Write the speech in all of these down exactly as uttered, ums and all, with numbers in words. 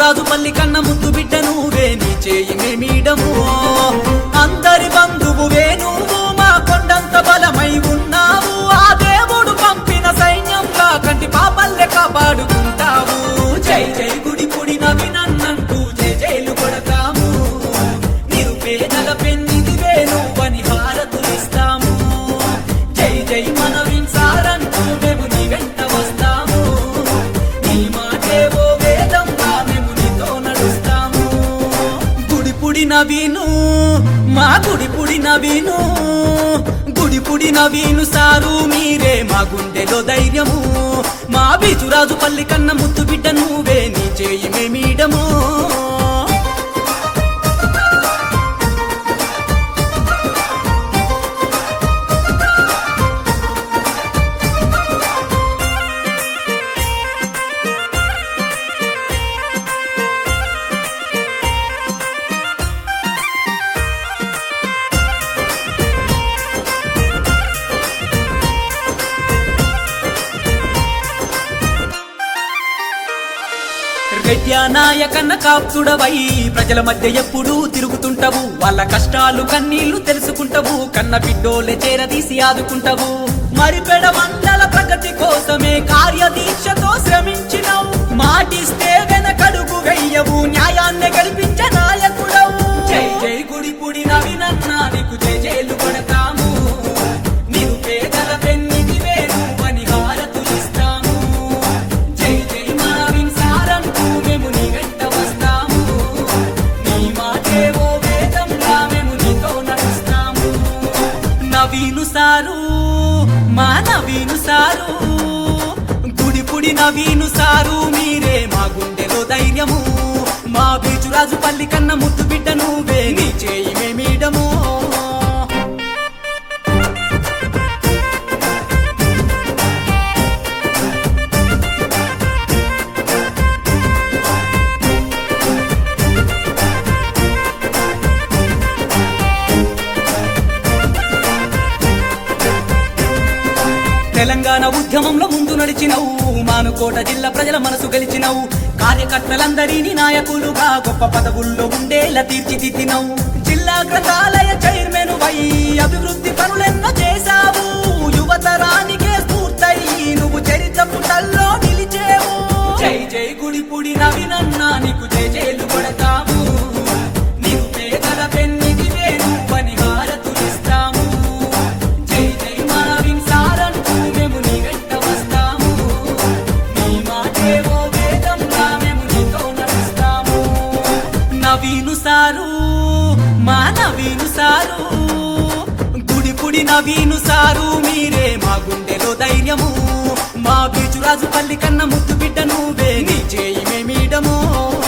బీచురాజు పల్లి కన్న ముద్దు బిడ్డ నువ్వే నీ చేయి మేమీడము అందరి బంధువువే నువ్వు మా కొండంత బలమై ఉన్నావు ఆ దేవుడు పంపిన సైన్యంగా కంటి పాపల్లె కాపాడుకుంటావు జై జై గుడి పుడి నవినన్నంటూ జై జైలు కొడతాము నిరుపేదల పెన్నిదివే నువ్వని హారతులిస్తాము జై జై మనవించారంటూ మేము నీ వెంట వస్తాము నీ మాటేవో వేదంగా మేము నీతో నడుస్తాము గుడి పుడి నవీను మా గుడి పుడి నవీను గుడి పుడి నవీను సారు మీరే మా గుండెలో ధైర్యము మా బీచురాజు పల్లి కన్న ముద్దు బిడ్డ నువ్వే నీ చేయి మేమీడము రెడ్యా నాయకన్న కాపుతుడవై ప్రజల మధ్య ఎప్పుడూ తిరుగుతుంటవు వాళ్ళ కష్టాలు కన్నీళ్లు తెలుసుకుంటవు కన్న బిడ్డోలే చేరదీసి ఆదుకుంటవు మరిపెడ మండల ప్రగతి కోసమే కార్యదీక్షతో శ్రమించినవు మాటిస్తే వెనకడుగు వెయ్యవు న్యాయాన్ని గెలిపించే నాయకుడవు జై జై గుడి పుడి నవినన్నా నీకు జై జైలు కొడతాము నిరుపేదల పెన్నిదివే నువ్వని హారతులిస్తాము జై జై మనవించారంటూ మేము నీ వెంట వస్తాము నీ మాటేవో వేదంగా మేము నీతో నడుస్తాము నవీను సారు మా నవీను సారు గుడి పుడి నవీను సారు మీరే మా గుండెలో ధైర్యము మా బీచురాజు పల్లి కన్న ముద్దు బిడ్డ నువ్వే నీ చేయి మేమీడము తెలంగాణ ఉద్యమంలో ముందు నడిచినవు మానుకోట జిల్లా ప్రజల మనసు గెలిచినవు కార్యకర్తలందరినీ నాయకులుగా గొప్ప పదవుల్లో ఉండేలా తీర్చిదిద్దినవు జిల్లా గ్రంథాలయ చైర్మన్ వై అభివృద్ధి పనులెన్నో చేశావు యువతరానికే స్ఫూర్తయి నువ్వు చరిత్ర పుటల్లో నిలిచేవు జై జై గుడి పుడి నవినన్నా నీకు జై జైలు కొడతాము నిరుపేదల పెన్నిదివే నువ్వని హారతులిస్తాము జై జై మనవించారంటూ మేము నీ వెంట వస్తాము నీ మాటేవో వేదంగా మేము నీతో నడుస్తాము నవీను సారు మా నవీను సారు గుడి పుడి నవీను సారు మీరే మా గుండెలో ధైర్యము మా బీచురాజు పల్లి కన్న ముద్దు బిడ్డ నువ్వే నీ చేయి మేమీడము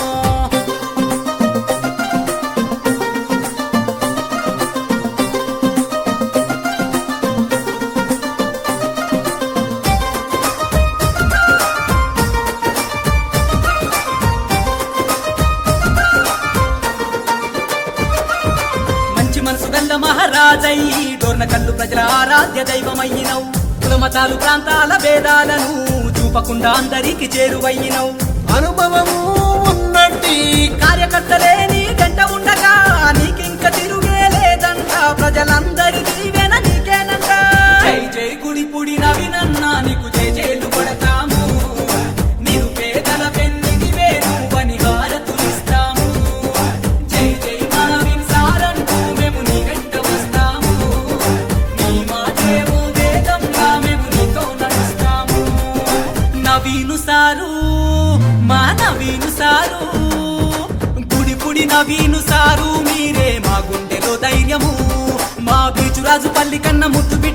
మంచి మనసు గల్ల మహారాజై డోర్న కళ్ళు ప్రజల ఆరాధ్య దైవమయ్యినవు కులమతాలు ప్రాంతాల భేదాలను చూపకుండా అందరికి చేరువయ్యినవు అనుభవము ఉన్నట్టి కార్యకర్తలే నీ గంట ఉండగా నీకింక తిరుగే లేదంట ప్రజలందరి దీవెన నీకేనంట జై జై గుడి పుడి నవినన్నా నీకు జై జైలు కొడతాము నిరుపేదల పెన్నిదివే నువ్వని హారతులిస్తాము జై జై మనవించారంటూ మేము నీ వెంట వస్తాము నీ మాటేవో వేదంగా మేము నీతో నడుస్తాము నవీను సారు మా నవీను సారు గుడి పుడి నవీను సారు మీరే మా గుండెలో ధైర్యము మా బీచురాజు పల్లి కన్న ముద్దు